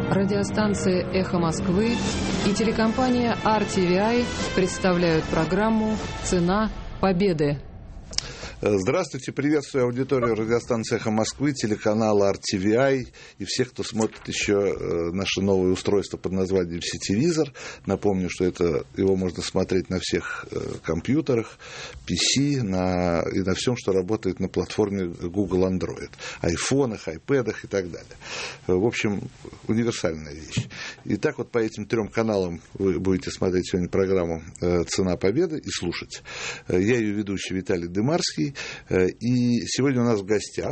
Радиостанция «Эхо Москвы» и телекомпания RTVI представляют программу «Цена победы». Здравствуйте, приветствую аудиторию радиостанции «Эхо Москвы», телеканала RTVI и всех, кто смотрит еще наше новое устройство под названием «Сетевизор». Напомню, что его можно смотреть на всех компьютерах, PC и на всем, что работает на платформе Google Android, айфонах, айпэдах и так далее. В общем, универсальная вещь. Итак, вот по этим 3 каналам вы будете смотреть сегодня программу «Цена победы» и слушать. Я ее ведущий Виталий Дымарский. И сегодня у нас в гостях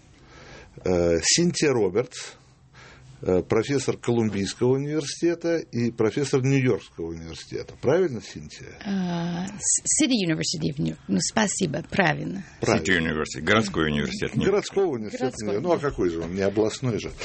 Синтия Робертс, профессор Колумбийского университета и профессор Нью-Йоркского университета. Правильно, Синтия? City University of New York. Ну, спасибо, правильно. City University, городской университет. Городского университета. Ну, а какой же он, не областной же.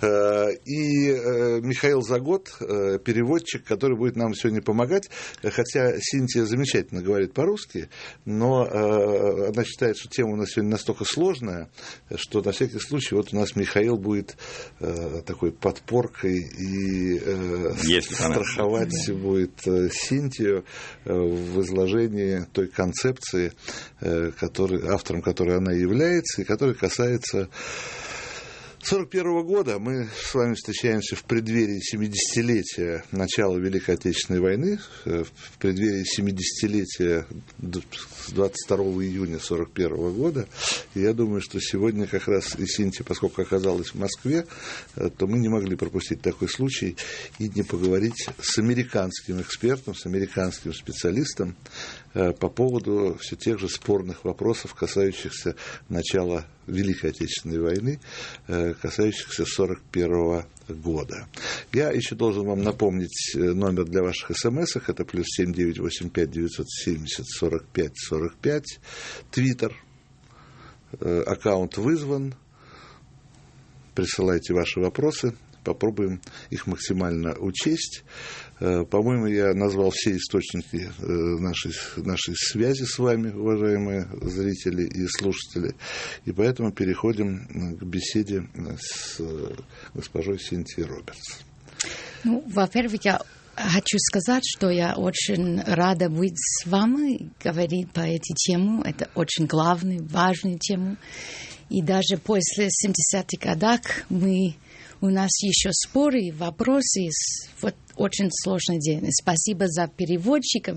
И Михаил Загот, переводчик, который будет нам сегодня помогать. Хотя Синтия замечательно говорит по-русски, но она считает, что тема у нас сегодня настолько сложная, что на всякий случай вот у нас Михаил будет такой подпоркой и страховать будет Синтию в изложении той концепции, автором которой она является, и которая касается 1941 года. Мы с вами встречаемся в преддверии 70-летия начала Великой Отечественной войны, в преддверии 70-летия 22 июня 1941 года. И я думаю, что сегодня как раз и Синтия, поскольку оказалась в Москве, то мы не могли пропустить такой случай и не поговорить с американским экспертом, с американским специалистом по поводу все тех же спорных вопросов, касающихся начала Великой Отечественной войны, касающихся 1941 года. Я еще должен вам напомнить номер для ваших смс-ок. Это +7 985 970 45 45. Твиттер. Аккаунт вызван. Присылайте ваши вопросы. Попробуем их максимально учесть. По-моему, я назвал все источники нашей связи с вами, уважаемые зрители и слушатели. И поэтому переходим к беседе с госпожой Синтией Робертс. Ну, во-первых, я хочу сказать, что я очень рада быть с вами, говорить по этой теме. Это очень главная, важная тема. И даже после 70-х годов у нас еще споры и вопросы. Вот очень сложный день. Спасибо за переводчиков.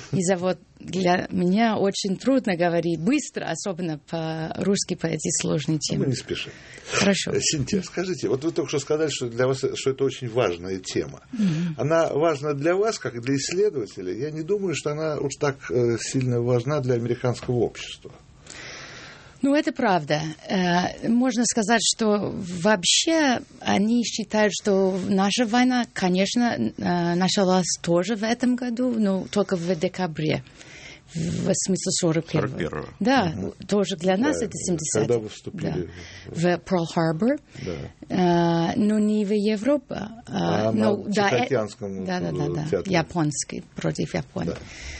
Для меня очень трудно говорить быстро, особенно по-русски, по этой сложной теме. Мы не спешим. Хорошо. Синтия, скажите, вот вы только что сказали, что для вас что это очень важная тема. Она важна для вас, как и для исследователя. Я не думаю, что она уж так сильно важна для американского общества. Ну, это правда. Можно сказать, что вообще они считают, что наша война, конечно, началась тоже в этом году, но только в декабре. В смысле 41-го. Да, тоже для нас это 70-е. Когда вы вступили? Да. В Перл-Харбор. Да. Но не в Европу. На Тихоокеанском театре. Японский, против Японии. Да.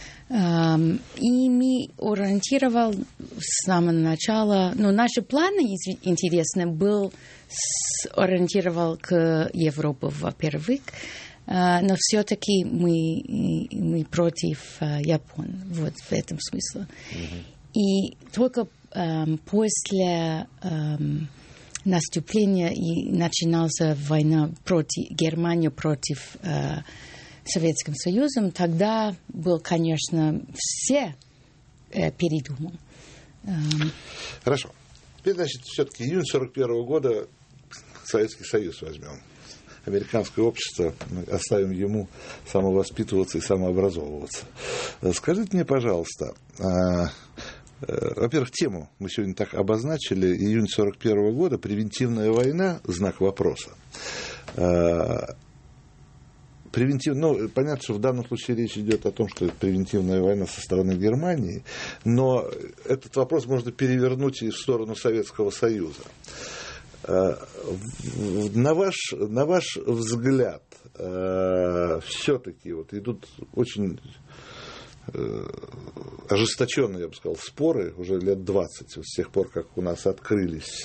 И мы ориентировали с самого начала, но наши планы, интересно, был ориентировал к Европе, во-первых, но все-таки мы против Японии, вот в этом смысле. И только после наступления и начиналась война Германии против Советским Союзом, тогда был, конечно, все передумал. Хорошо. Теперь, значит, все-таки июнь 1941 года Советский Союз возьмем. Американское общество, мы оставим ему самовоспитываться и самообразовываться. Скажите мне, пожалуйста, во-первых, тему мы сегодня так обозначили. Июнь 1941 года, превентивная война, знак вопроса. Понятно, что в данном случае речь идет о том, что это превентивная война со стороны Германии, но этот вопрос можно перевернуть и в сторону Советского Союза. На ваш взгляд, все-таки вот идут очень ожесточенные, я бы сказал, споры уже лет 20, вот с тех пор, как у нас открылась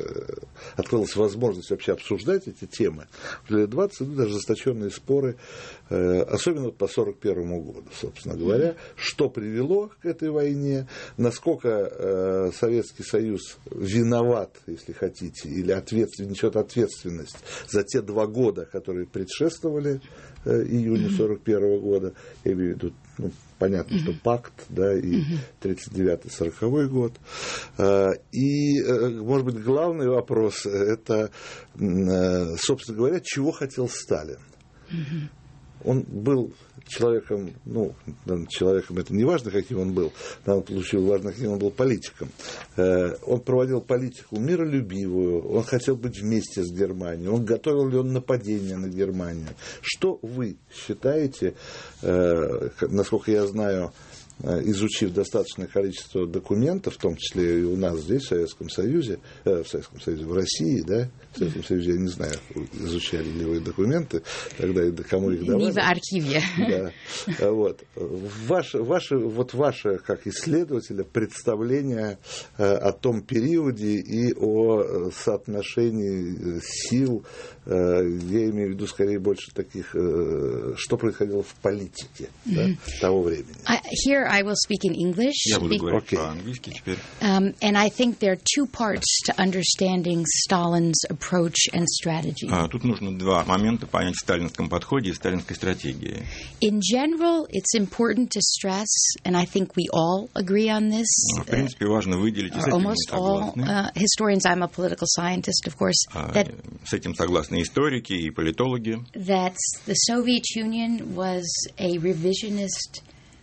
возможность вообще обсуждать эти темы, уже лет 20 идут ожесточенные споры, особенно по 1941 году, собственно говоря, что привело к этой войне, насколько Советский Союз виноват, если хотите, или несет ответственность за те 2 года, которые предшествовали июню 1941 года, я имею в виду, понятно, что пакт, да, и 1939-1940 год. И, может быть, главный вопрос – это, собственно говоря, чего хотел Сталин. Он был человеком, человеком это не важно, каким он был, в данном случае важно, каким он был политиком. Он проводил политику миролюбивую, он хотел быть вместе с Германией, готовил ли он нападение на Германию. Что вы считаете, насколько я знаю, изучив достаточное количество документов, в том числе и у нас здесь, в Советском Союзе, в России, да, в Советском Союзе, я не знаю, изучали ли вы документы тогда и до кому их давали. Не в архиве. Да. Вот. Ваше, как исследователя, представление о том периоде и о соотношении сил, я имею в виду, скорее, больше таких, что происходило в политике того времени. Here I will speak in English. Я буду говорить по-английски теперь. And I think there are 2 parts to understanding Stalin's approach and strategy. Тут нужно 2 момента понять в сталинском подходе и сталинской стратегии. In general, it's important to stress, and I think we all agree on this. В принципе, важно выделить, и с этим мы согласны. Historians, I'm a political scientist, of course. С этим согласны историки и политологи. That the Soviet Union was a revisionist,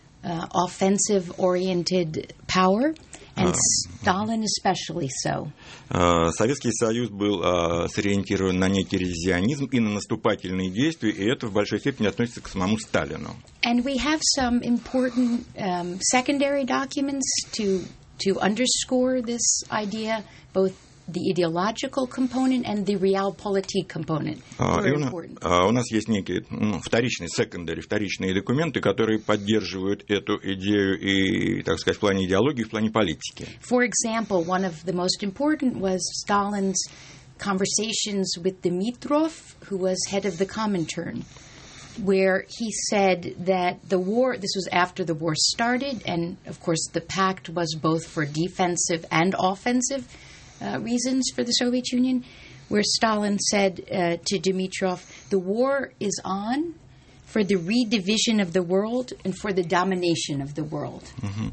offensive-oriented power, and Stalin especially so. Советский Союз был сориентирован на некий ревизионизм и на наступательные действия, и это в большой степени относится к самому Сталину. And we have some important secondary documents to underscore this idea, both the ideological component and the realpolitik component. У нас есть некие вторичные документы, которые поддерживают эту идею и, так сказать, в плане идеологии, и в плане политики. For example, one of the most important was Stalin's conversations with Dimitrov, who was head of the Comintern, where he said that the war, this was after the war started, and of course the pact was both for defensive and offensive reasons for the Soviet Union, where Stalin said to Dimitrov, the war is on for the redivision of the world and for the domination of the world.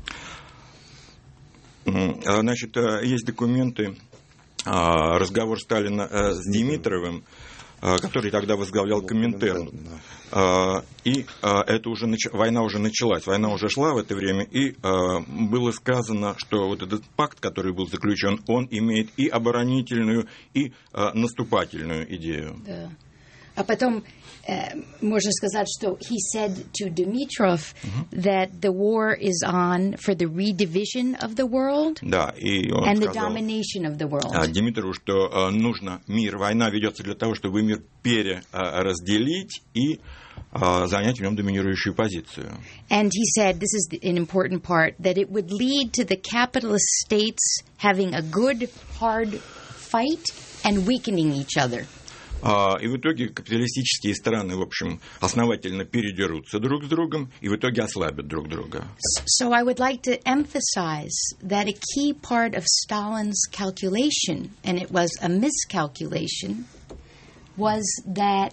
Значит, есть документы, разговор Сталина с Димитровым, который тогда возглавлял Коминтерн. И война уже началась, война уже шла в это время, и было сказано, что вот этот пакт, который был заключен, он имеет и оборонительную, и наступательную идею. Да. А потом можно сказать, что he said to Dimitrov that the war is on for the redivision of the world, да, и он and the сказал, domination of the world. Димитрову, что нужно мир, война ведется для того, чтобы мир переразделить и занять в нем доминирующую позицию. And he said, this is an important part, that it would lead to the capitalist states having a good, hard fight and weakening each other. И в итоге капиталистические страны, в общем, основательно передерутся друг с другом и в итоге ослабят друг друга. So I would like to emphasize that a key part of Stalin's calculation, and it was a miscalculation, was that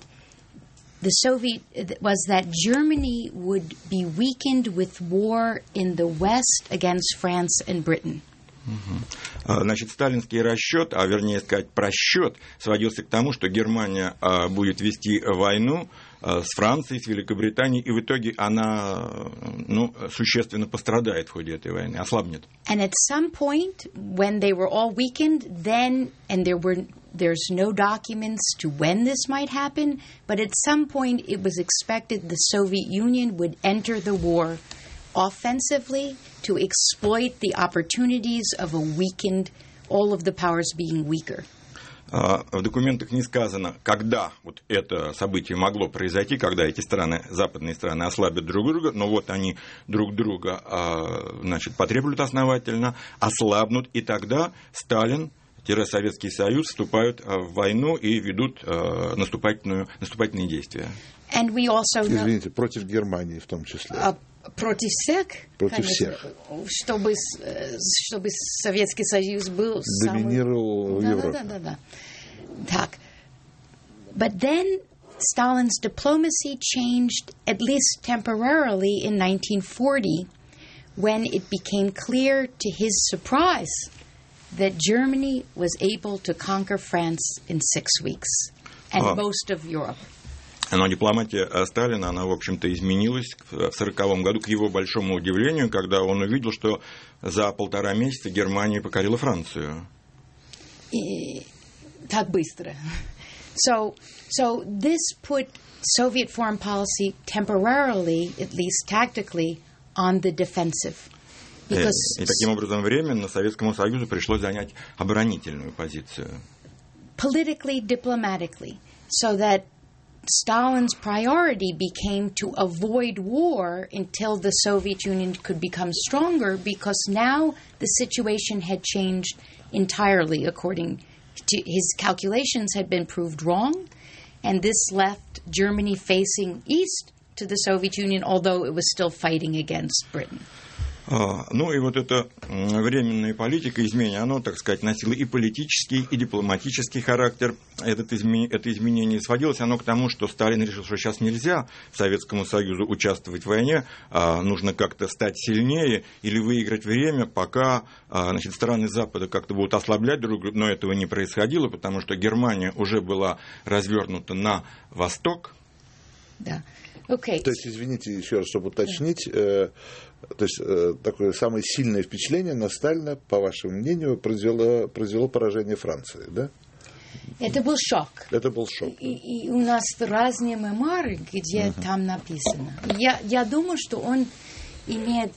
Germany would be weakened with war in the West against France and Britain. Значит, сталинский расчет, а вернее сказать просчет, сводился к тому, что Германия будет вести войну с Францией, с Великобританией, и в итоге она существенно пострадает в ходе этой войны, ослабнет. And at some point, when they were all weakened, then, and there's no documents to when this might happen, but at some point it was expected the Soviet Union would enter the war offensively to exploit the opportunities of a weakened, all of the powers being weaker. В документах не сказано, когда вот это событие могло произойти, когда эти страны, западные страны ослабят друг друга, но вот они друг друга, значит, потребуют основательно, ослабнут, и тогда Сталин-Советский Союз вступают в войну и ведут наступательные действия. Извините, против Германии в том числе. Против всех, против конечно, всех. Чтобы Советский Союз был доминировал в Европе. Да. Так. But then Stalin's diplomacy changed, at least temporarily, in 1940, when it became clear, to his surprise, that Germany was able to conquer France in 6 weeks, and most of Europe. Но дипломатия Сталина, она, в общем-то, изменилась в 1940 году, к его большому удивлению, когда он увидел, что за 1,5 месяца Германия покорила Францию. Так быстро. So this put Soviet foreign policy temporarily, at least tactically, on the defensive. И таким образом временно Советскому Союзу пришлось занять оборонительную позицию. Politically, diplomatically, so that Stalin's priority became to avoid war until the Soviet Union could become stronger, because now the situation had changed entirely. According to his calculations, had been proved wrong, and this left Germany facing east to the Soviet Union, although it was still fighting against Britain. Ну и вот эта временная политика изменения, оно, так сказать, носило и политический, и дипломатический характер. Это изменение сводилось оно к тому, что Сталин решил, что сейчас нельзя Советскому Союзу участвовать в войне, нужно как-то стать сильнее или выиграть время, пока, значит, страны Запада как-то будут ослаблять друг друга, но этого не происходило, потому что Германия уже была развернута на восток. Да. Okay. То есть, извините, еще раз, чтобы уточнить, то есть такое самое сильное впечатление на Сталина, по вашему мнению, произвело поражение Франции, да? Это был шок. Это был шок. И у нас разные мемуары, где там написано. Я думаю, что он имеет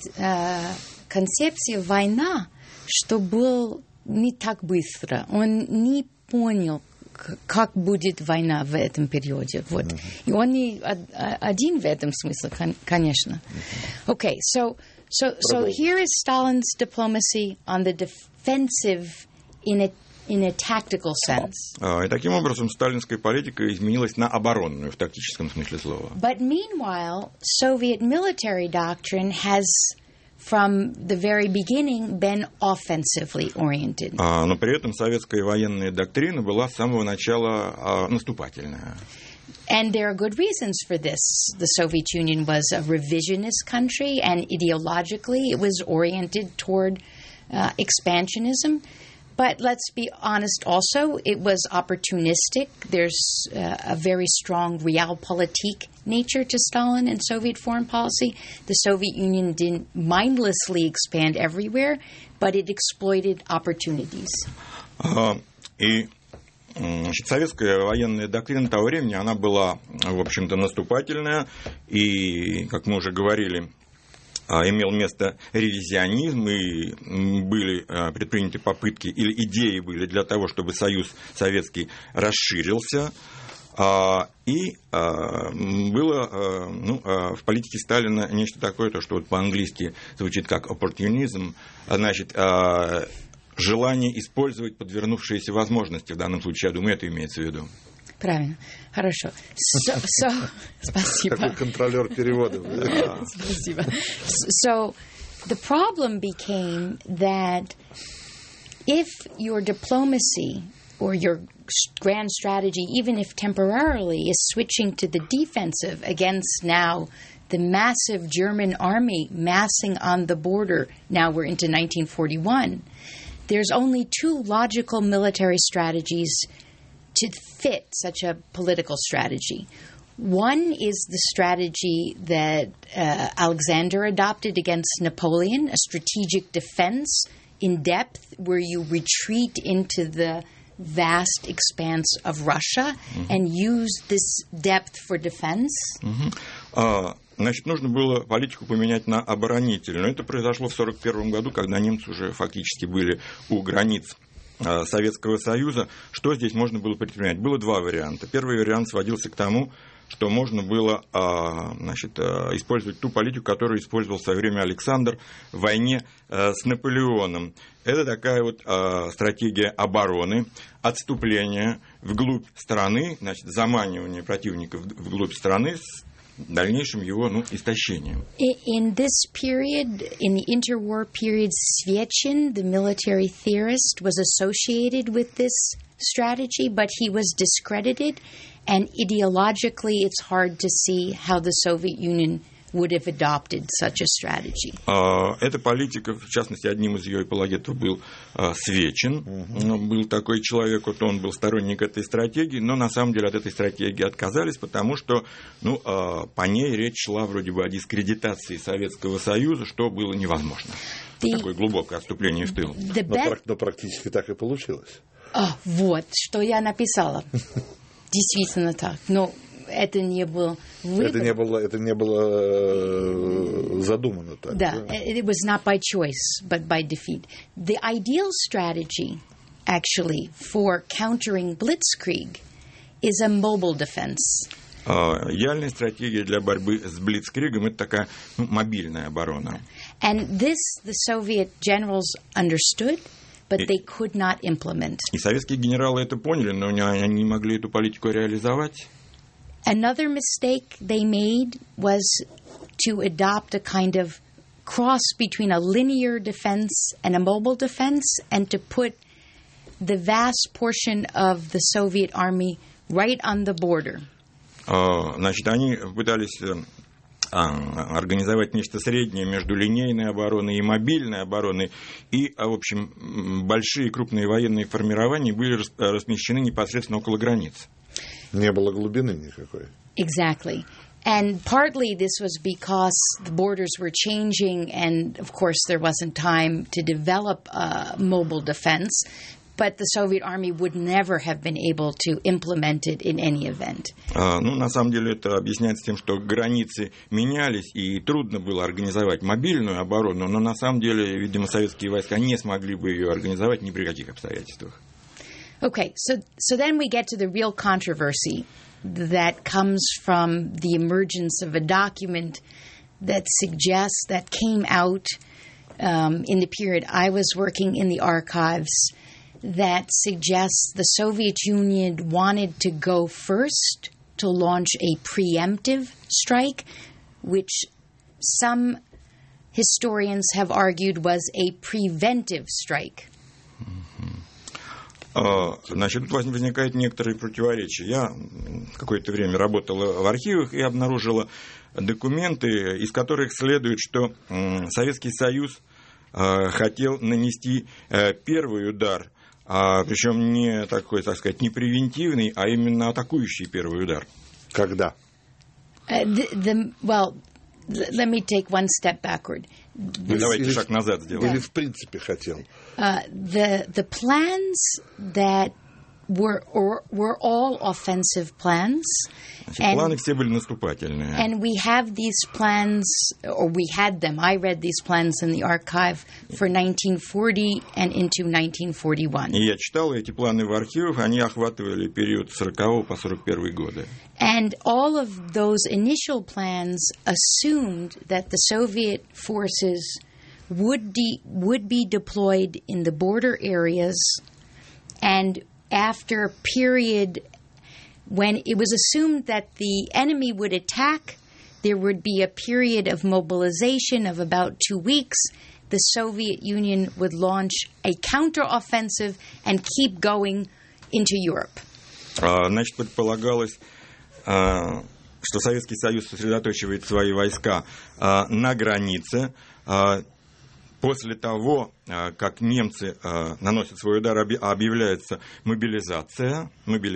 концепцию война, что был не так быстро. Он не понял, как будет война в этом периоде. Вот. И он не один в этом смысле, конечно. Okay, so here is Stalin's diplomacy on the defensive in a tactical sense. И таким образом сталинская политика изменилась на оборонную в тактическом смысле слова. But meanwhile, Soviet military doctrine has from the very beginning been offensively oriented. Но при этом советская военная доктрина была с самого начала наступательная. And there are good reasons for this. The Soviet Union was a revisionist country, and ideologically it was oriented toward expansionism. But let's be honest also, it was opportunistic. There's a very strong realpolitik nature to Stalin and Soviet foreign policy. The Soviet Union didn't mindlessly expand everywhere, but it exploited opportunities. И советская военная доктрина того времени, она была, в общем-то, наступательная. И, как мы уже говорили, имел место ревизионизм, и были предприняты попытки, или идеи были для того, чтобы Союз Советский расширился. И было в политике Сталина нечто такое, то, что вот по-английски звучит как opportunism, значит, желание использовать подвернувшиеся возможности. В данном случае, я думаю, это имеется в виду. Правильно. Хорошо. Спасибо. Такой контролер переводов. Спасибо. So, the problem became that if your diplomacy or your grand strategy, even if temporarily, is switching to the defensive against now the massive German army massing on the border, now we're into 1941, there's only two logical military strategies to fit such a political strategy. One is the strategy that Alexander adopted against Napoleon, a strategic defense in depth where you retreat into the vast expanse of Russia and use this depth for defense. Значит, нужно было политику поменять на оборонительную. Это произошло в 1941 году, когда немцы уже фактически были у границ Советского Союза, что здесь можно было предпринять? Было два варианта. Первый вариант сводился к тому, что можно было использовать ту политику, которую использовал в свое время Александр в войне с Наполеоном. Это такая вот стратегия обороны, отступления вглубь страны, заманивание противника вглубь страны с дальнейшим его истощением. In this period, in the interwar period, Svetchin, the military theorist, was associated with this strategy, but he was discredited, and ideologically it's hard to see how the Soviet Union would have adopted such a strategy. Эта политика, в частности, одним из ее апологетов был Светчин. Был такой человек, вот он был сторонник этой стратегии, но на самом деле от этой стратегии отказались, потому что по ней речь шла вроде бы о дискредитации Советского Союза, что было невозможно. Такое глубокое отступление в тыл. Но практически так и получилось. Вот, что я написала. Действительно так. Но это не было выбор. Это не было задумано так. Да, it was not by choice, but by defeat. The ideal strategy, actually, for countering blitzkrieg is a mobile defense. Идеальная стратегия для борьбы с блицкригом – это такая мобильная оборона. And this the Soviet generals understood, but they could not implement. И советские генералы это поняли, но они не могли эту политику реализовать. Another mistake they made was to adopt a kind of cross between a linear defense and a mobile defense, and to put the vast portion of the Soviet army right on the border. Значит, они пытались организовать нечто среднее между линейной обороной и мобильной обороной, и, в общем, большие крупные военные формирования были размещены непосредственно около границ. Не было глубины никакой. Exactly. And partly this was because the borders were changing, and of course there wasn't time to develop a mobile defense, but the Soviet army would never have been able to implement it in any event. На самом деле это объясняется тем, что границы менялись, и трудно было организовать мобильную оборону, но на самом деле, видимо, советские войска не смогли бы ее организовать ни при каких обстоятельствах. Okay, so then we get to the real controversy that comes from the emergence of a document that suggests, that came out in the period I was working in the archives, that suggests the Soviet Union wanted to go first to launch a preemptive strike, which some historians have argued was a preventive strike. Значит, тут возникает некоторые противоречия. Я какое-то время работала в архивах и обнаружила документы, из которых следует, что Советский Союз хотел нанести первый удар, причем не такой, так сказать, не превентивный, а именно атакующий первый удар. Когда? Well, let me take one step backward. Давайте шаг назад сделаем. Или в принципе хотел. The plans that were all offensive plans. Значит, планы все были наступательные. And we have these plans, or we had them. I read these plans in the archive for 1940 and into 1941. И я читал эти планы в архивах, они охватывали период с 40 по 41 годы. And all of those initial plans assumed that the Soviet forces would be deployed in the border areas, and after a period when it was assumed that the enemy would attack, there would be a period of mobilization of about 2 weeks. The Soviet Union would launch a counteroffensive and keep going into Europe. Значит, предполагалось, что Советский Союз сосредоточивает свои войска на границе. После того, как немцы наносят свой удар, объявляется мобилизация,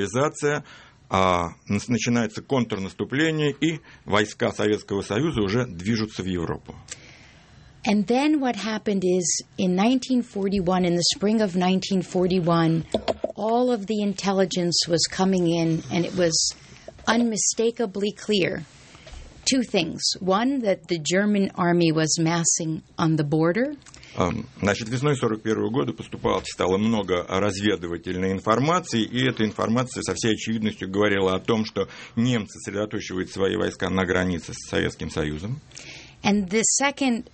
начинается контрнаступление, и войска Советского Союза уже движутся в Европу. And then what happened is, in 1941, in the spring of 1941, all of the intelligence was coming in, and it was unmistakably clear. Two things. One, that the German army was massing on the border. Значит, весной 1941 года стало много разведывательной информации, и эта информация со всей очевидностью говорила о том, что немцы сосредоточивают свои войска на границе с Советским Союзом. And the second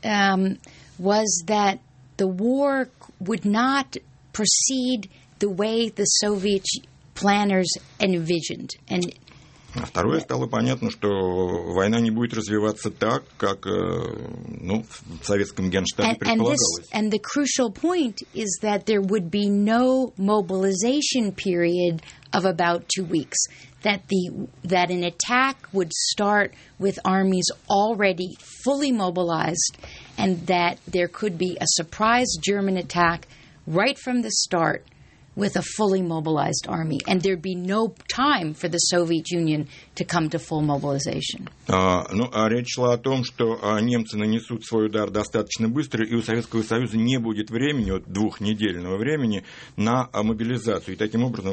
was that the war would not proceed the way the Soviet planners envisioned. And а второе, стало понятно, что война не будет развиваться так, как в советском генштабе предполагалось. And the crucial point is that there would be no mobilization period of about 2 weeks. That an attack would start with armies already fully mobilized, and that there could be a surprise German attack right from the start with a fully mobilized army, and there'd be no time for the Soviet Union to come to full mobilization. Речь шла о том, что немцы нанесут свой удар достаточно быстро, и у Советского Союза не будет времени, двухнедельного времени, на мобилизацию. И таким образом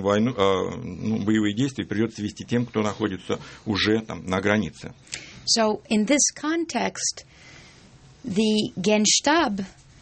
боевые действия придется вести тем, кто находится уже там на границе. So, in this context, the Genstab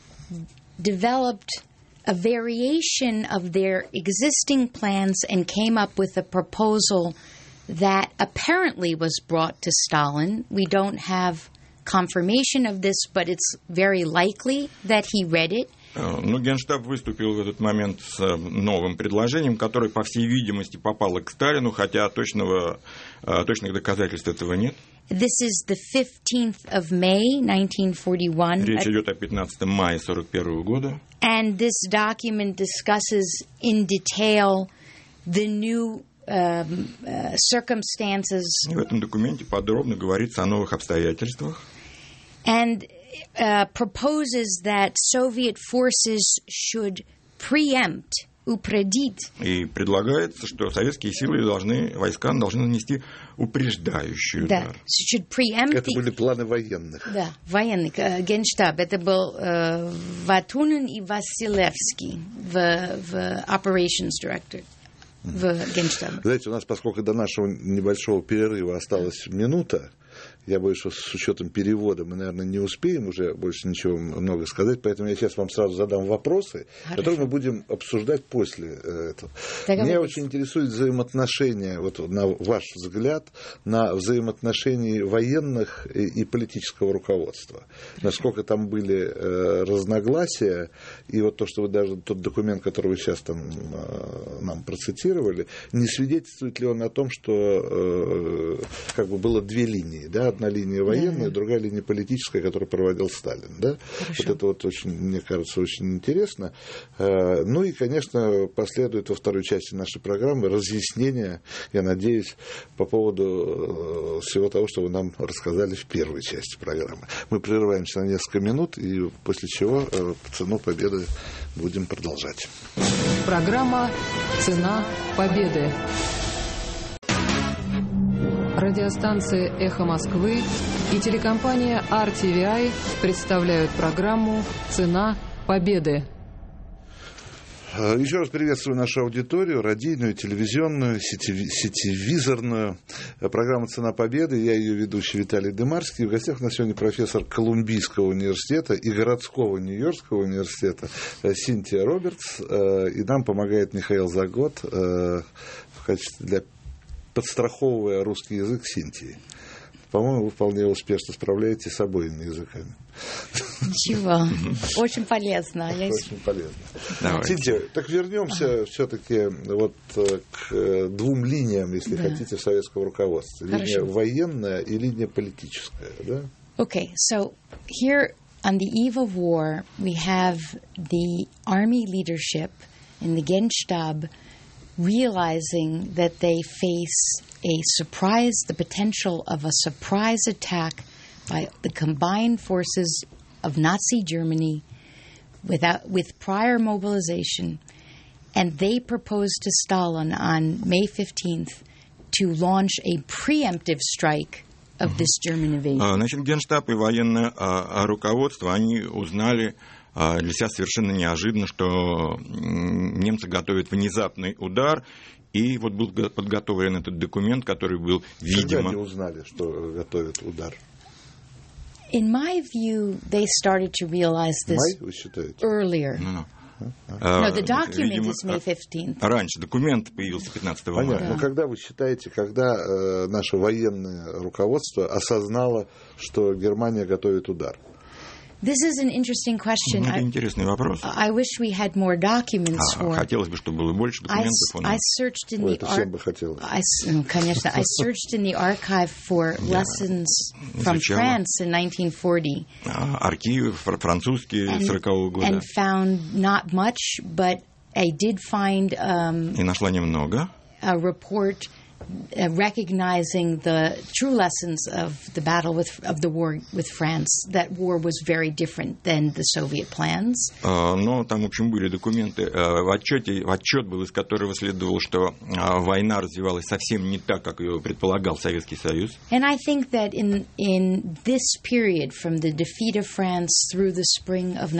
developed a variation of their existing plans and came up with a proposal that apparently was brought to Stalin. We don't have confirmation of this, but it's very likely that he read it. Но Генштаб выступил в этот момент с новым предложением, которое, по всей видимости, попало к Сталину, хотя точных доказательств этого нет. This is the 15th of May, 1941. Речь идет о 15 мая 1941 года. And this document discusses in detail the new circumstances. В этом документе подробно говорится о новых обстоятельствах. And proposes that Soviet forces should preempt, упредить. И предлагается, что советские войска должны нанести упреждающий удар. Should preempt. Это были планы военных. Да, военных. Генштаб. Это был Ватунин и Василевский в Operations Director. В Генштабе. Знаете, у нас, поскольку до нашего небольшого перерыва осталась минута, я боюсь, что с учетом перевода мы, наверное, не успеем уже больше ничего много сказать, поэтому я сейчас вам сразу задам вопросы, которые мы будем обсуждать после этого. Меня очень интересует взаимоотношения, на ваш взгляд, на взаимоотношения военных и политического руководства. Насколько там были разногласия, и то, что вы даже тот документ, который вы сейчас нам процитировали, не свидетельствует ли он о том, что было две линии, да? Одна линия военная, другая линия политическая, которую проводил Сталин. Да? Это очень, мне кажется, очень интересно. Ну и, конечно, последует во второй части нашей программы разъяснения, я надеюсь, по поводу всего того, что вы нам рассказали в первой части программы. Мы прерываемся на несколько минут, и после чего «Цену победы» будем продолжать. Программа «Цена победы». Радиостанция «Эхо Москвы» и телекомпания RTVI представляют программу «Цена победы». Еще раз приветствую нашу аудиторию, радийную, телевизионную, сетевизорную. Программа «Цена победы». Я ее ведущий Виталий Дымарский. В гостях у нас сегодня профессор Колумбийского университета и городского Нью-Йоркского университета Синтия Робертс. И нам помогает Михаил Загот в качестве подстраховывая русский язык Синтии. По-моему, вы вполне успешно справляетесь с обоими языками. Ничего. Очень полезно. Очень полезно. Давай. Синтия, так вернемся все-таки к двум линиям, если хотите, советского руководства. Линия военная и линия политическая. Да? Okay, so here on the eve of war, we have the army leadership in the Genstab realizing that they face the potential of a surprise attack by the combined forces of Nazi Germany with prior mobilization, and they proposed to Stalin on May 15th to launch a preemptive strike of this German invasion. Значит, Генштаб и военное руководство, они узнали для себя совершенно неожиданно, что немцы готовят внезапный удар, и был подготовлен этот документ, который был, видимо... Когда они узнали, что готовят удар? In my view, they started to realize this Май, вы считаете? earlier. No, the document is May 15th. Раньше документ появился 15 мая. Понятно. Но когда вы считаете, когда наше военное руководство осознало, что Германия готовит удар? This is an interesting question. Это интересный вопрос. I wish we had more documents for. Хотелось бы, чтобы было больше документов. I searched in the всем бы хотелось. Конечно, I searched in the archive for lessons from France in 1940. Архивы французские 40-го года. And found not much, but I did find И нашла немного. A report recognizing the true lessons of the battle of the war with France. That war was very different than the Soviet plans. Но там, в общем, были документы. Отчет был, из которого следовало, что война развивалась совсем не так, как ее предполагал Советский Союз. And I think that in this period, from the defeat of France through the spring of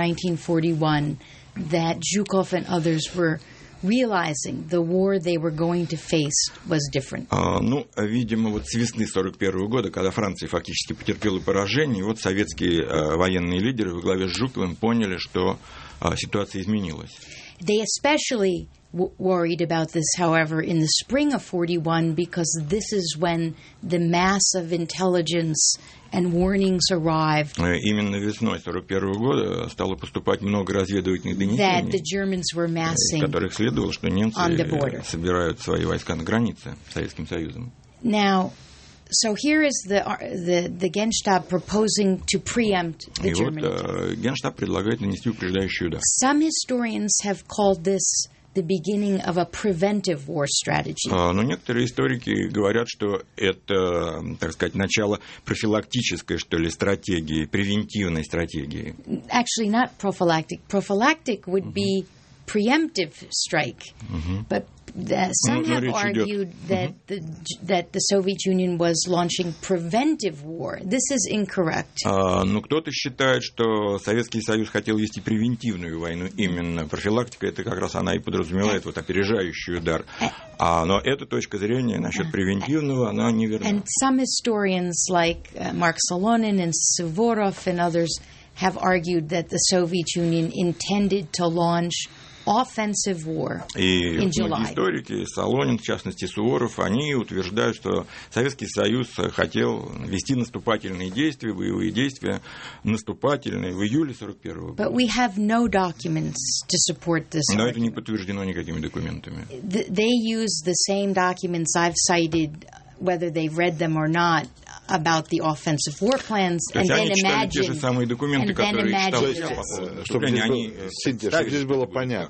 1941, that Zhukov and others were realizing the war they were going to face was different. Ну, видимо, вот с весны 1941 года, когда Франция фактически потерпела поражение, вот советские военные лидеры во главе с Жуковым поняли, что ситуация изменилась. They especially worried about this, however, in the spring of 1941, because this is when the mass of intelligence and warnings arrived. Именно весной 1941 года стало поступать много разведывательных That the донесений, Germans were из massing. которых следовало, что немцы on the border. собирают свои войска на границе с Советским Союзом. Now, so here is the Genstab proposing to preempt the И вот German attack. Генштаб предлагает нанести упреждающий удар. Some historians have called this the beginning of a preventive war strategy. Но некоторые историки говорят, что это, так сказать, начало профилактической, что ли, стратегии, превентивной стратегии. Actually, not prophylactic. Prophylactic would be preemptive strike. But some have argued that the Soviet Union was launching preventive war. This is incorrect. Но кто-то считает, что Советский Союз хотел вести превентивную войну. Именно профилактика, это как раз она и подразумевает вот опережающий удар. Но эта точка зрения насчет превентивного, она неверна. And some historians like Mark Solonin and Suvorov and others have argued that the Soviet Union intended to launch offensive war in July. И историки, Солонин, в частности, Суворов, они утверждают, что Советский Союз хотел вести наступательные действия, боевые действия, наступательные в июле 1941 года. But we have no documents to support this. Но это не подтверждено никакими документами. They use the same documents I've cited, whether they've read them or not, about the offensive war plans, and then imagine. Те же самые документы, которые читал я по поводу наступления. Чтобы здесь было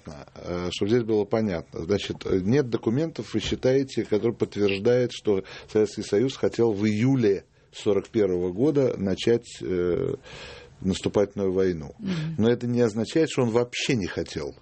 понятно, значит, нет документов, вы считаете, которые подтверждают, что Советский Союз хотел в июле 1941 года начать наступательную войну. Но это не означает, что он вообще не хотел.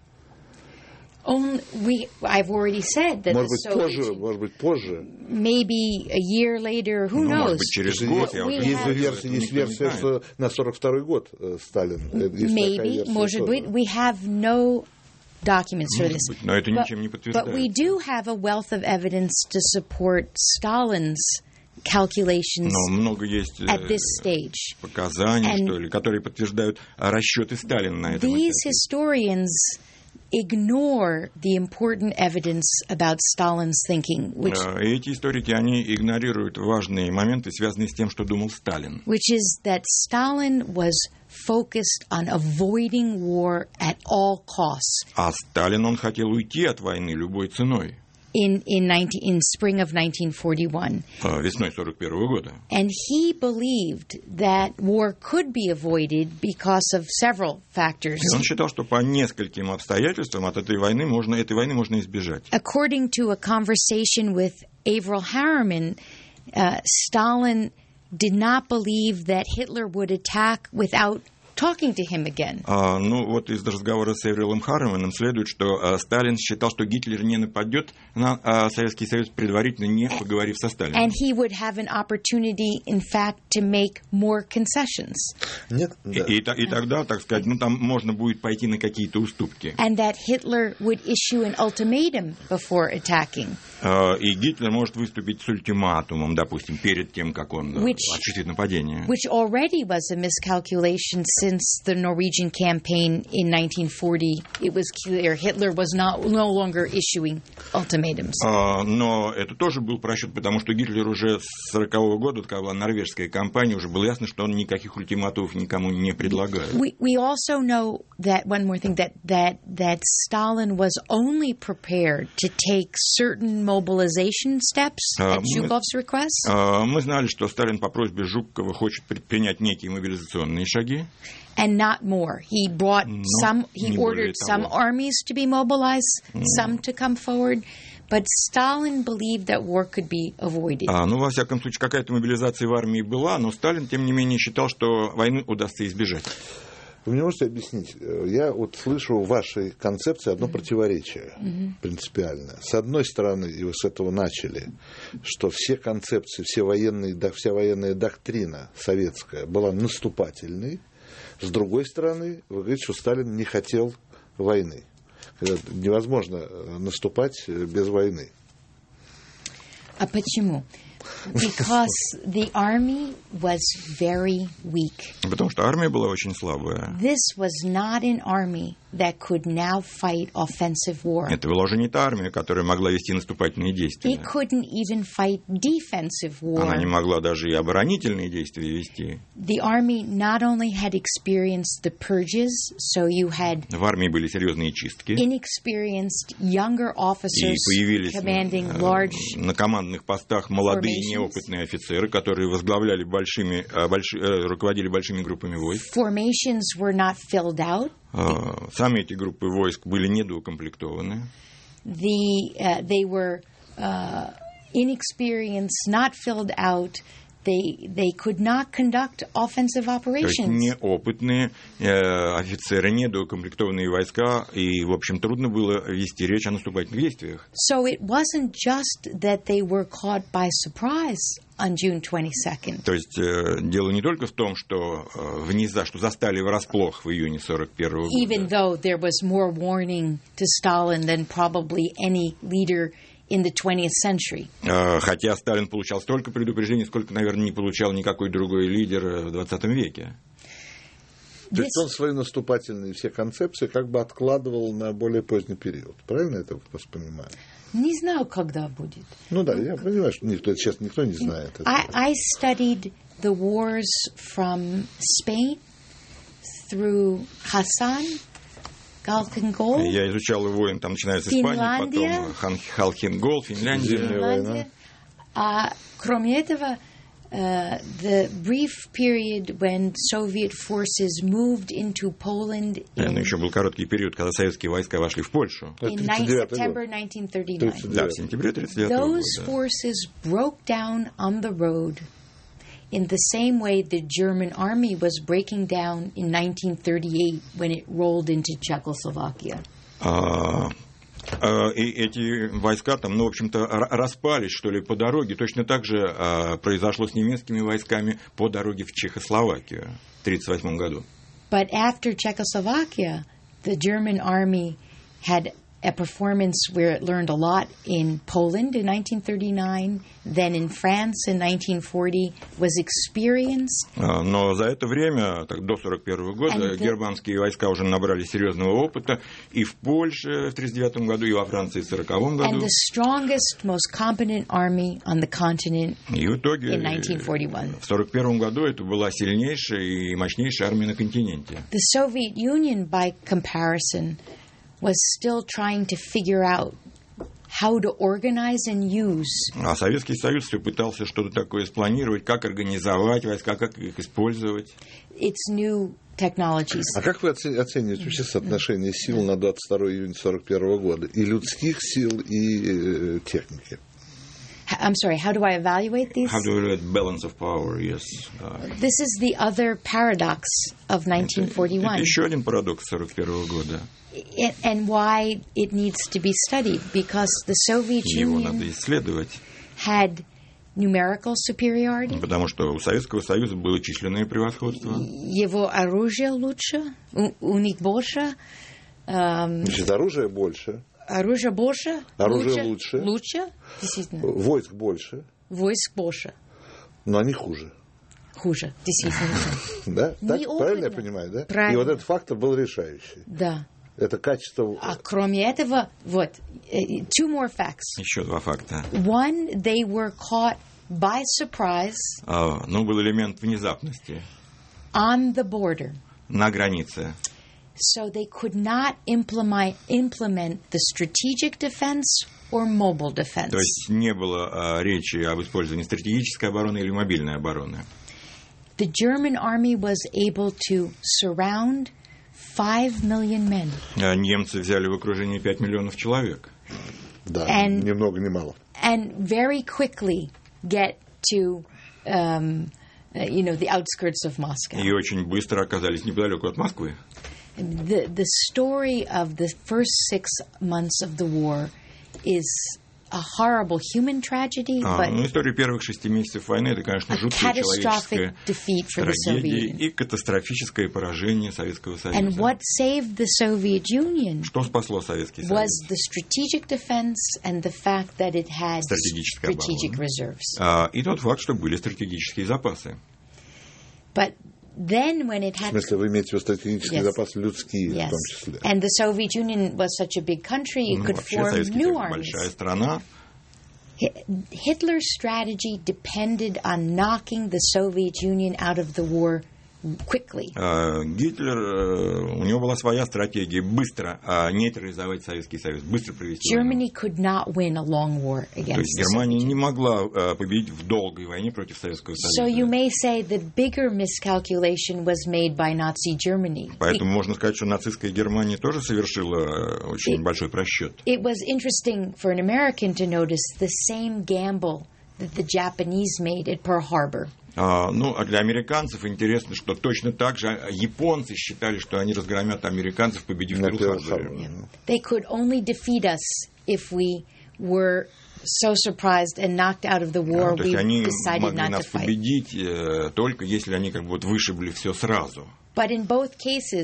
I've already said that может быть позже. Maybe a year later, who knows? Может быть, через год. Есть версия, что на 1942 год Сталин. Maybe, может быть. We have no documents for this. Но это ничем не подтверждает. But we do have a wealth of evidence to support Stalin's calculations at this stage. Показания, что ли, которые подтверждают расчеты Сталина на этом этапе. These historians ignore the important evidence about Stalin's thinking, эти историки, они игнорируют важные моменты, связанные с тем, что думал Сталин. Which is that Stalin was focused on avoiding war at all costs. А Сталин, он хотел уйти от войны любой ценой. In spring of 1941. Весной 1941 года. And he believed that war could be avoided because of several factors. И он считал, что по нескольким обстоятельствам от этой войны можно избежать. According to a conversation with Avril Harriman, Stalin did not believe that Hitler would attack without talking to him again. Ну, вот из разговора с Эврилом Харриманом следует, что Сталин считал, что Гитлер не нападет на Советский Союз, предварительно не поговорив со Сталином. And he would have an opportunity, in fact, to make more concessions. Нет, да. И тогда, так сказать, там можно будет пойти на какие-то уступки. And that Hitler would issue an ultimatum before attacking. И Гитлер может выступить с ультиматумом, допустим, перед тем, как он осуществит нападение. Which already was a miscalculation since the Norwegian campaign in 1940. It was clear Hitler was no longer issuing ultimatums. Но это тоже был просчет, потому что Гитлер уже с 40-го года, когда была норвежская кампания, уже было ясно, что он никаких ультиматумов никому не предлагает. We also know that one more thing that Stalin was only prepared to take certain mobilization steps at Zhukov's request. Мы знали, что Сталин по просьбе Жукова хочет предпринять некие мобилизационные шаги. And not more. He ordered some armies to be mobilized, some to come forward, but Stalin believed that war could be avoided. Ну, во всяком случае, какая-то мобилизация в армии была, но Сталин, тем не менее, считал, что войны удастся избежать. Вы мне можете объяснить? Я вот слышу в вашей концепции одно противоречие принципиальное. С одной стороны, и вы с этого начали, что все концепции, вся военная доктрина советская была наступательной. С другой стороны, вы говорите, что Сталин не хотел войны. Невозможно наступать без войны. А почему? Because the army was very weak. Потому что армия была очень слабая. This was not an army that could now fight offensive war. Это была уже не та армия, которая могла вести наступательные действия. It couldn't even fight defensive war. Она не могла даже и оборонительные действия вести. The army not only had experienced the purges, so you had в армии были серьезные чистки. Inexperienced younger officers commanding large на командных постах молодые неопытные офицеры, которые возглавляли руководили большими группами войск. Formations were not filled out. Сами эти группы войск были недоукомплектованы. They were inexperienced, not filled out. They could not conduct offensive operations. То есть неопытные офицеры, недоукомплектованные войска, и, в общем, трудно было вести речь о наступательных действиях. So it wasn't just that they were caught by surprise on June 22nd. То есть дело не только в том, что что застали врасплох в июне 41 года. Even though there was more warning to Stalin than probably any leader in the 20th century. Хотя Сталин получал столько предупреждений, сколько, наверное, не получал никакой другой лидер в 20 веке. То есть он свои наступательные все концепции как бы откладывал на более поздний период. Правильно я это понимаю? Не знаю, когда будет. Ну да, я понимаю, что сейчас никто не знает. I studied the wars from Spain through Hassan, Халхин-Гол. Я изучал войны, там начиная с Испании, потом Халхин-Гол, Финляндия. А кроме этого, the brief period when Soviet forces moved into Poland но еще был короткий период, когда советские войска вошли в Польшу. In September 1939. Да, в сентябре 1939 года. Those forces broke down on the road in the same way the German army was breaking down in 1938 when it rolled into Czechoslovakia. И эти войска там, в общем-то, распались, что ли, по дороге. Точно так же произошло с немецкими войсками по дороге в Чехословакию в 1938 году. But after Czechoslovakia, the German army had a performance where it learned a lot in Poland in 1939, then in France in 1940, was experienced. Но за это время, до 1941 года, германские войска уже набрали серьезного опыта и в Польше в 1939 году, и во Франции в 1940 году. And the strongest, most competent army on the continent и в итоге, in 1941. В 1941 году это была сильнейшая и мощнейшая армия на континенте. The Soviet Union, by comparison, was still trying to figure out how to organize and use. А Советский Союз все пытался что-то такое спланировать, как организовать войска, как их использовать. Its new technologies. А как вы оцениваете вообще соотношение сил на 22 июня 1941 года? И людских сил, и техники? I'm sorry, how do I evaluate these? How do you evaluate balance of power, yes. This is the other paradox of 1941. Это еще один парадокс 1941 года. And why it needs to be studied, because the Soviet Union had numerical superiority. Потому что у Советского Союза было численное превосходство. Его оружие лучше, у них больше. Значит, оружие больше. Оружие больше? Оружие лучше. Лучше? Действительно. Войск больше. Войск больше. Но они хуже. Хуже, действительно. Да? Так, Неопытно. правильно я понимаю, да? Правильно. И вот этот фактор был решающий. Да. Это качество... А кроме этого, вот, two more facts. Еще два факта. One, they were caught by surprise Ну, был элемент внезапности on the border. на границе. So they could not implement the strategic defense or mobile defense. То есть не было речи об использовании стратегической обороны или мобильной обороны. The German army was able to surround 5 million men. Немцы взяли в окружение 5 миллионов человек. Да, And- ни много ни мало. And very quickly get to, the outskirts of Moscow. И очень быстро оказались неподалеку от Москвы. The story of the first 6 months of the war is a horrible human tragedy, but История первых 6 месяцев войны — это, конечно, a жуткая catastrophic человеческая defeat for the Soviet трагедия Union. и катастрофическое поражение Советского And Союза. what saved the Soviet Union Что спасло Советский was Союз? the strategic defense and the fact that it had Стратегическая strategic оборона. reserves. И тот факт, что были стратегические запасы. But then when it В had смысле, вы имеете в виду стратегические Yes. запасы людские yes, в том числе. and the Soviet Union was such a big country, it could Вообще, form Советский new Союз armies. большая страна. Hitler's strategy depended on knocking the Soviet Union out of the war quickly. Гитлер, у него была своя стратегия: быстро нейтрализовать Советский Союз, быстро провести Germany войну. could not win a long war То against есть the Германия Soviet не Union. могла победить в долгой войне против Советского So you Союза. may say the bigger miscalculation was made by Nazi Germany. Поэтому можно сказать, что нацистская Германия тоже совершила очень большой просчет. It was interesting for an American to notice the same gamble that the Japanese made at Pearl Harbor. А для американцев интересно, что точно так же японцы считали, что они разгромят американцев, победив в На Перл-Харборе. Перл-Харборе. They could only defeat us if we were so surprised and knocked out of the war То we есть они decided могли not to нас fight. победить только если они как бы вышибли все сразу. But in both cases,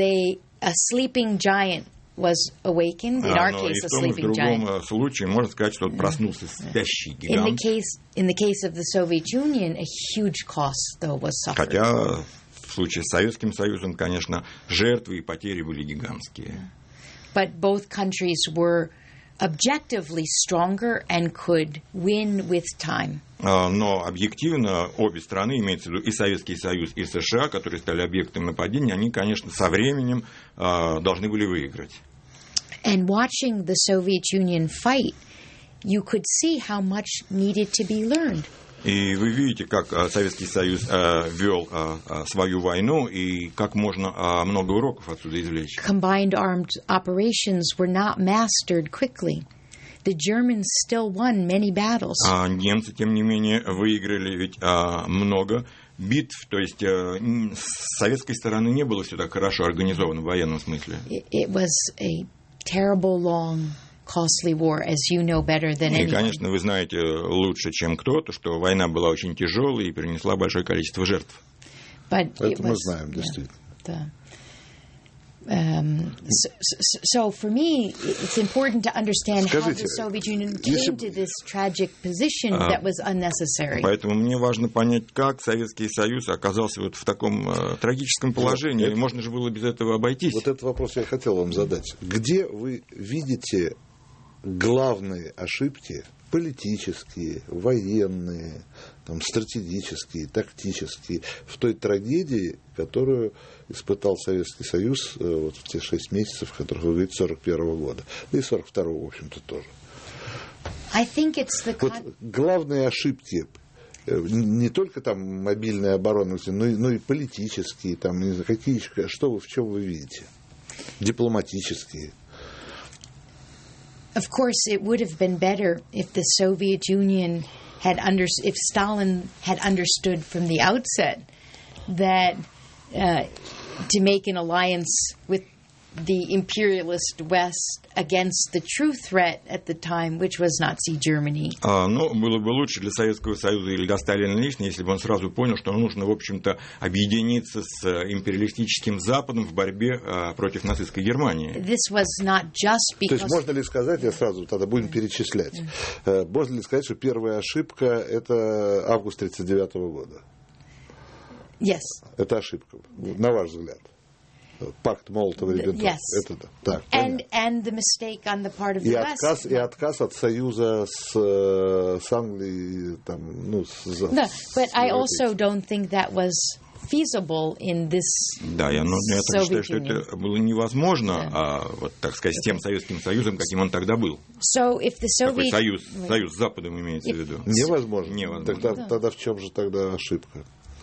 a sleeping giant was awakened. In our Но и case, a в том и в sleeping giant. другом случае можно сказать, что проснулся спящий In the гигант. case of the Soviet Union, a huge cost though was suffered. Хотя в случае с Советским Союзом, конечно, жертвы и потери были гигантские. But both countries were objectively stronger and could win with time. Но объективно обе страны, имеется в виду и Советский Союз, и США, которые стали объектом нападения, они, конечно, со временем должны были выиграть. And watching the Soviet Union fight, you could see how much needed to be learned. И вы видите, как Советский Союз вел свою войну и как можно много уроков отсюда извлечь. Combined armed operations were not mastered quickly. The Germans still won many battles. Немцы, тем не менее, выиграли ведь много битв, то есть с советской стороны не было все так хорошо организовано в военном смысле. It was a terrible, long, costly war, as you know better than И, anyone. конечно, вы знаете лучше, чем кто-то, что война была очень тяжелой и принесла большое количество жертв. But it Это мы was, знаем, действительно. So for me, it's important to understand how Скажите, the Soviet Union если came to this tragic position that was unnecessary. Поэтому мне важно понять, как Советский Союз оказался вот в таком трагическом положении. Можно же было без этого обойтись. Вот этот вопрос я хотел вам задать. Где вы видите главные ошибки политические, военные, стратегические, тактические в той трагедии, которую испытал Советский Союз вот в те 6 месяцев, о которых вы говорите, 1941 года, да и 1942, в общем-то, тоже. I think it's the Вот главные ошибки, не только там мобильная оборона, но и политические, там, не знаю, какие, в чем вы видите? Дипломатические. Of course, it would have been better if the Soviet Union if Stalin had understood from the outset that to make an alliance with the imperialist West against the true threat at the time, which was Nazi Germany. Ну, было бы лучше для Советского Союза или для Сталина лично, если бы он сразу понял, что нужно, в общем-то, объединиться с империалистическим Западом в борьбе против нацистской Германии. This was not just because... То есть можно ли сказать, я сразу тогда будем перечислять, можно ли сказать, что первая ошибка – это август 1939 года? Yes. Это ошибка, на ваш взгляд. Пакт Молотова-Риббентропа. Yes. Это да. Так, and the mistake on the part of the West. И отказ от союза с Англией, там, ну, No, but I also don't think that was feasible in this Да, я считаю, что Union. это было невозможно, вот, так сказать, с тем Советским Союзом, каким он тогда был. So if the Soviet... Такой союз с Западом имеется в виду. Невозможно. Невозможно. Тогда в чем же тогда ошибка?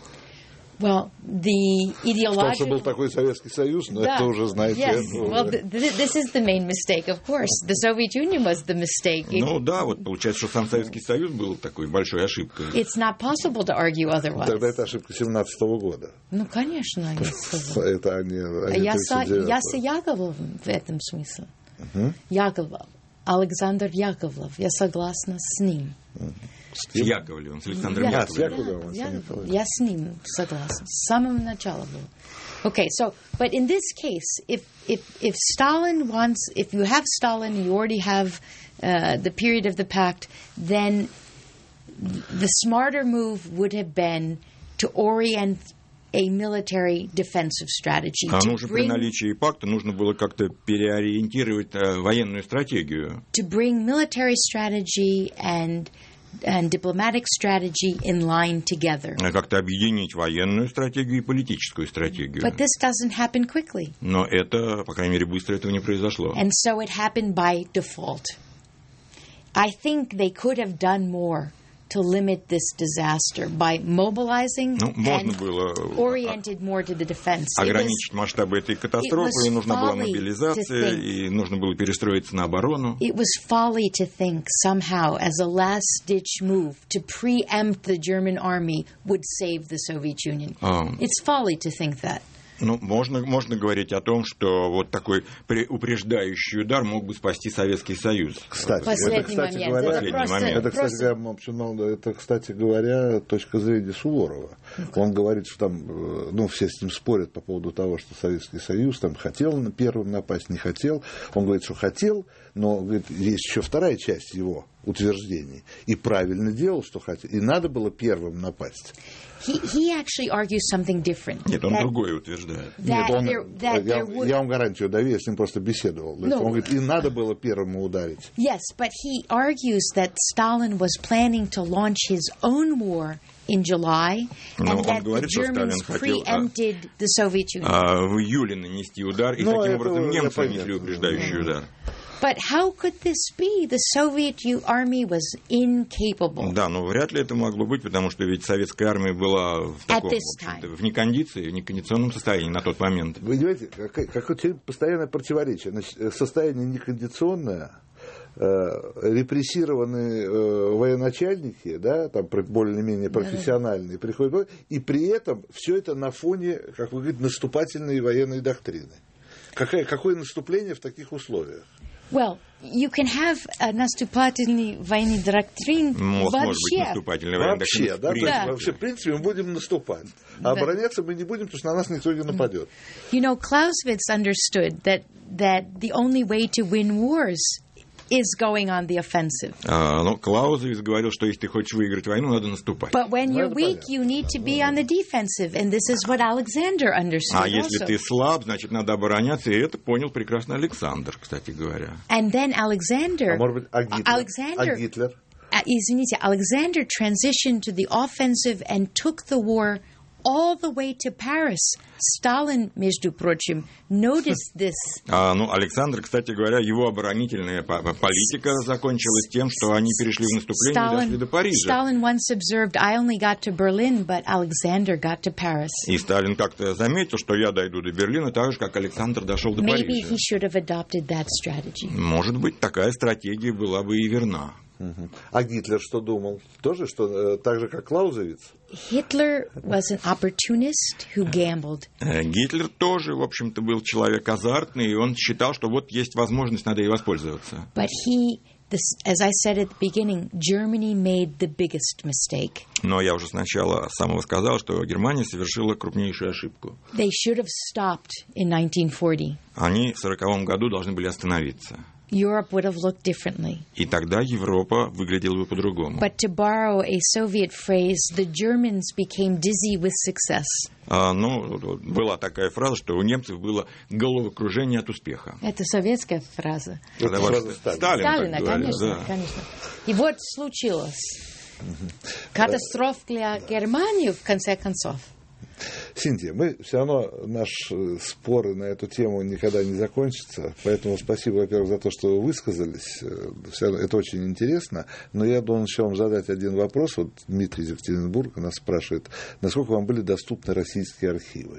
Well, the ideological... В том, что был такой Советский Союз, но это уже, знаете... Yes. Well, this is the main mistake, of course. The Soviet Union was the mistake. Ну да, вот получается, что сам Советский Союз был такой большой ошибкой. It's not possible to argue otherwise. Тогда это ошибка 17-го года. Ну, конечно, я сказала. Это они Я с Яковлевым в этом смысле. Яковлев. Александр Яковлев. Я согласна с ним. С Яковлевым, с Александром Яковлевым. Я с ним согласна. С самого начала было. Okay, so, but in this case, if Stalin wants, if you have Stalin, you already have the period of the pact, then the smarter move would have been to orient a military defensive strategy. А уже при наличии пакта нужно было как-то переориентировать военную стратегию. To bring military strategy and diplomatic strategy in line together. Как-то объединить военную стратегию и политическую стратегию. But this doesn't happen quickly. Но это, по крайней мере, быстро этого не произошло. And so it happened by default. I think they could have done more to limit this disaster by mobilizing and oriented more to the defense. Ограничить масштабы этой катастрофы, и нужна была мобилизация, и нужно было перестроиться на оборону. It was folly to think somehow, as a last-ditch move, to preempt the German army would save the Soviet Union. It's folly to think that. Ну, можно говорить о том, что вот такой упреждающий удар мог бы спасти Советский Союз. Кстати, кстати говоря, точка зрения Суворова. Он говорит, что там, ну, все с ним спорят по поводу того, что Советский Союз там хотел первым напасть, не хотел. Он говорит, что хотел, но говорит, есть еще вторая часть его утверждений. И правильно делал, что хотел. И надо было первым напасть. He actually argues something different. Нет, он другое утверждает. Я вам гарантию даю, я с ним просто беседовал. Он говорит, и надо было первому ударить. Yes, but he argues that Stalin was planning to launch his own war in July, and that the Germans preempted the Soviet Union. В июле нанести удар, и таким образом немцы нанесли упреждающий удар. But how could this be? The Soviet army was incapable. Да, но вряд ли это могло быть, потому что ведь советская армия была в таком, в некондиции, в некондиционном состоянии на тот момент. Вы понимаете, какое постоянное противоречие. Значит, состояние некондиционное, репрессированные военачальники, да, там более-менее профессиональные, приходят, и при этом все это на фоне, как вы говорите, наступательной военной доктрины. Какое наступление в таких условиях? Well, you can have a наступательный военный доктрин вообще. Вообще, да? Вообще, в принципе, мы будем наступать. А обороняться мы не будем, потому что на нас никто не нападет. You know, Clausewitz understood that the only way to win wars is going on the offensive. Но Клаузевиц говорил, что если ты хочешь выиграть войну, надо наступать. But when you're weak, you need to be on the defensive, and this is what Alexander understood. А если ты слаб, значит, надо обороняться, и это понял прекрасно Александр, кстати говоря. And then Alexander. А может быть, Гитлер? Извините, Alexander transitioned to the offensive and took the war all the way to Paris. Stalin, между прочим, noticed this. Ну, Александр, кстати говоря, его оборонительная политика закончилась тем, что они перешли в наступление и дошли до Парижа. Stalin once observed, I only got to Berlin, but Alexander got to Paris. И Сталин как-то заметил, что я дойду до Берлина так же, как Александр дошел до Парижа. Maybe he should have adopted that strategy. Может быть, такая стратегия была бы и верна. А Гитлер что думал? Тоже, что так же, как Клаузевиц? Hitler was an opportunist who gambled. Гитлер тоже, в общем-то, был человек азартный, и он считал, что вот есть возможность, надо ей воспользоваться. But as I said at the beginning, Germany made the biggest mistake. Но я уже сначала самого сказал, что Германия совершила крупнейшую ошибку. They should have stopped in 1940. Они в 1940 году должны были остановиться. Europe would have looked differently. И тогда Европа выглядела бы по-другому. But to borrow a Soviet phrase, the Germans became dizzy with success. Была такая фраза, что у немцев было головокружение от успеха. Это советская фраза. Это фраза Сталина, конечно, да. конечно. И вот случилось. Катастрофа для Германии, в конце концов. Синтия, мы все равно, наши споры на эту тему никогда не закончатся, поэтому спасибо, во-первых, за то, что вы высказались, это очень интересно, но я должен еще вам задать один вопрос. Вот Дмитрий из Екатеринбурга нас спрашивает, насколько вам были доступны российские архивы?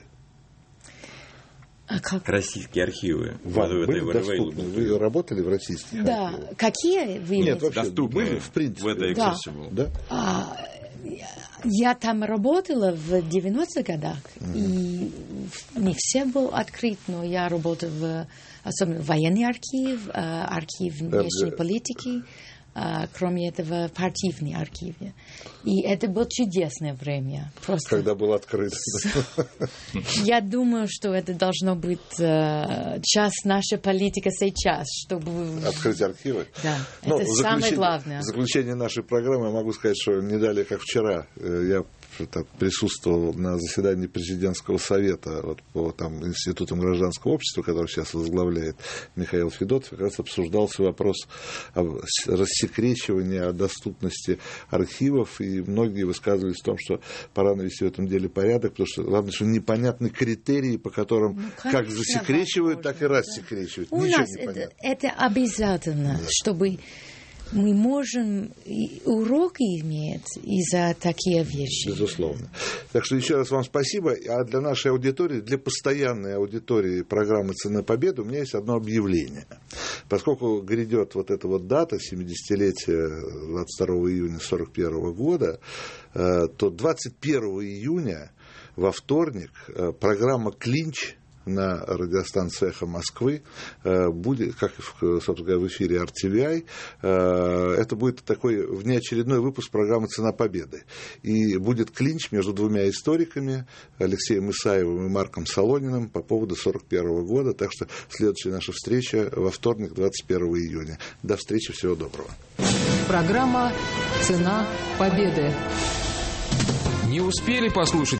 Российские архивы. Вам были доступны? Вы работали в российских архивах? Да. Какие вы имеете? Нет, вообще, доступные, были, в принципе. В этой Accessible. Да? Я там работала в 90-х годах, и не все был открыт, но я работала особенно в военный архив, архив внешней политики, кроме этого, партийный архив. И это было чудесное время. Просто когда был открыт. Я думаю, что это должно быть часть нашей политики сейчас, чтобы... Открыть архивы? Да, это самое главное. В заключение нашей программы я могу сказать, что не далее, как вчера, я присутствовал на заседании президентского совета по институтам гражданского общества, который сейчас возглавляет Михаил Федотов. Как раз обсуждался вопрос о рассекречивании, о доступности архивов, и многие высказывались в том, что пора навести в этом деле порядок, потому что, главное, что непонятны критерии, по которым как засекречивают, так и рассекречивают. У нас это обязательно, чтобы... Мы можем уроки иметь из-за таких вещей. Безусловно. Так что еще раз вам спасибо. А для нашей аудитории, для постоянной аудитории программы «Цена победы» у меня есть одно объявление. Поскольку грядет вот эта вот дата, 70-летие 22 июня 1941 года, то 21 июня, во вторник, программа «Клинч» на радиостанции «Эхо Москвы» будет, как, собственно говоря, в эфире RTVI, это будет такой внеочередной выпуск программы «Цена победы». И будет клинч между двумя историками, Алексеем Исаевым и Марком Солониным, по поводу 1941 года. Так что следующая наша встреча во вторник, 21 июня. До встречи, всего доброго. Программа «Цена победы». Не успели послушать